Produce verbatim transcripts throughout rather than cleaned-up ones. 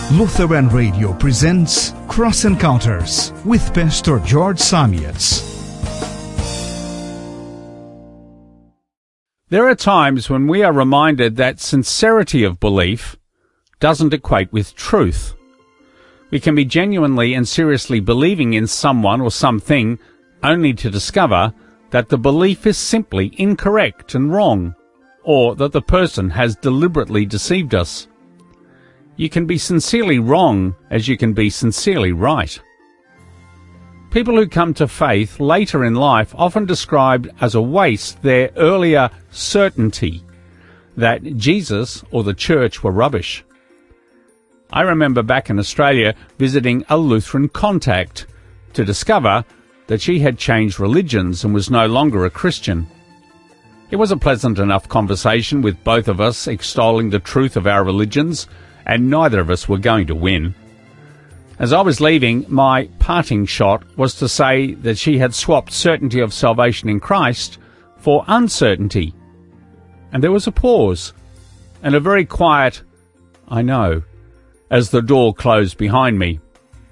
Lutheran Radio presents Cross Encounters with Pastor George Samietz. There are times when we are reminded that sincerity of belief doesn't equate with truth. We can be genuinely and seriously believing in someone or something only to discover that the belief is simply incorrect and wrong, or that the person has deliberately deceived us. You can be sincerely wrong as you can be sincerely right. People who come to faith later in life often describe as a waste their earlier certainty that Jesus or the church were rubbish. I remember back in Australia visiting a Lutheran contact to discover that she had changed religions and was no longer a Christian. It was a pleasant enough conversation with both of us extolling the truth of our religions, and neither of us were going to win. As I was leaving, my parting shot was to say that she had swapped certainty of salvation in Christ for uncertainty. And there was a pause, and a very quiet, "I know," as the door closed behind me.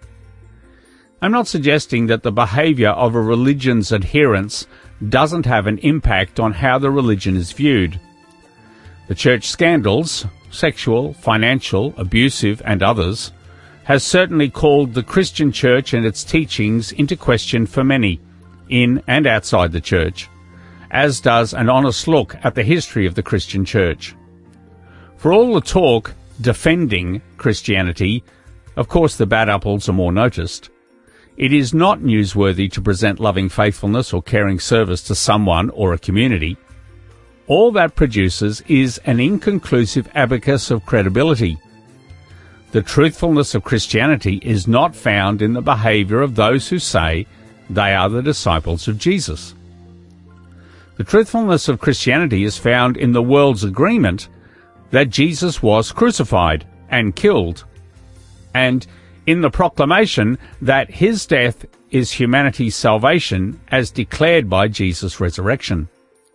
I'm not suggesting that the behaviour of a religion's adherents doesn't have an impact on how the religion is viewed. The church scandals, sexual, financial, abusive, and others, has certainly called the Christian church and its teachings into question for many, in and outside the church, as does an honest look at the history of the Christian church. For all the talk defending Christianity, of course the bad apples are more noticed. It is not newsworthy to present loving faithfulness or caring service to someone or a community. All that produces is an inconclusive abacus of credibility. The truthfulness of Christianity is not found in the behaviour of those who say they are the disciples of Jesus. The truthfulness of Christianity is found in the world's agreement that Jesus was crucified and killed, and in the proclamation that his death is humanity's salvation as declared by Jesus' resurrection.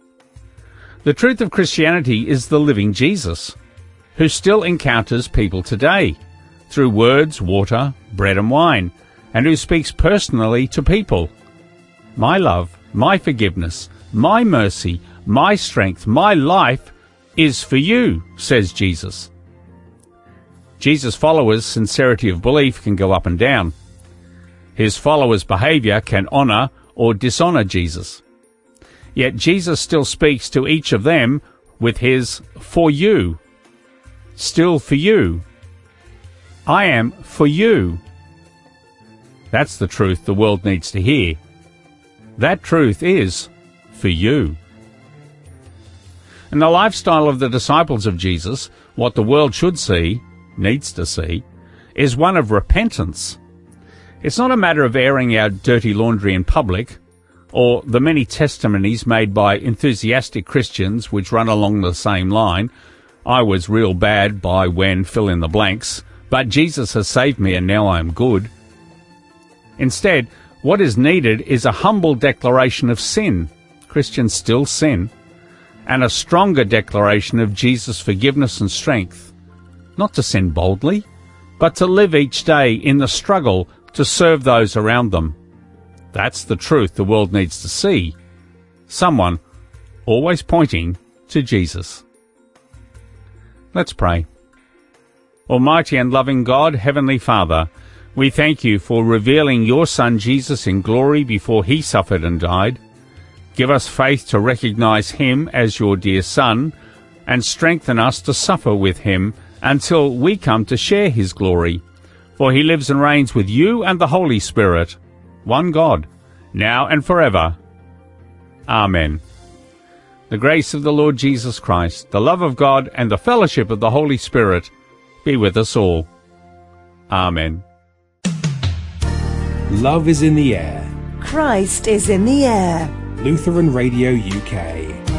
The truth of Christianity is the living Jesus, who still encounters people today through words, water, bread and wine, and who speaks personally to people. My love, my forgiveness, my mercy, my strength, my life is for you, says Jesus. Jesus' followers' sincerity of belief can go up and down. His followers' behaviour can honour or dishonour Jesus. Yet Jesus still speaks to each of them with his "for you," still for you. I am for you. That's the truth the world needs to hear. That truth is for you. In the lifestyle of the disciples of Jesus, what the world should see, needs to see, is one of repentance. It's not a matter of airing our dirty laundry in public, or the many testimonies made by enthusiastic Christians which run along the same line. I was real bad by when fill in the blanks, but Jesus has saved me and now I am good. Instead, what is needed is a humble declaration of sin. Christians still sin. And a stronger declaration of Jesus' forgiveness and strength. Not to sin boldly, but to live each day in the struggle to serve those around them. That's the truth the world needs to see. Someone always pointing to Jesus. Let's pray. Almighty and loving God, Heavenly Father, we thank you for revealing your Son Jesus in glory before he suffered and died. Give us faith to recognize him as your dear Son, and strengthen us to suffer with him until we come to share his glory. For he lives and reigns with you and the Holy Spirit, one God, now and forever. Amen. The grace of the Lord Jesus Christ, the love of God, and the fellowship of the Holy Spirit be with us all. Amen. Love is in the air. Christ is in the air. Lutheran Radio U K.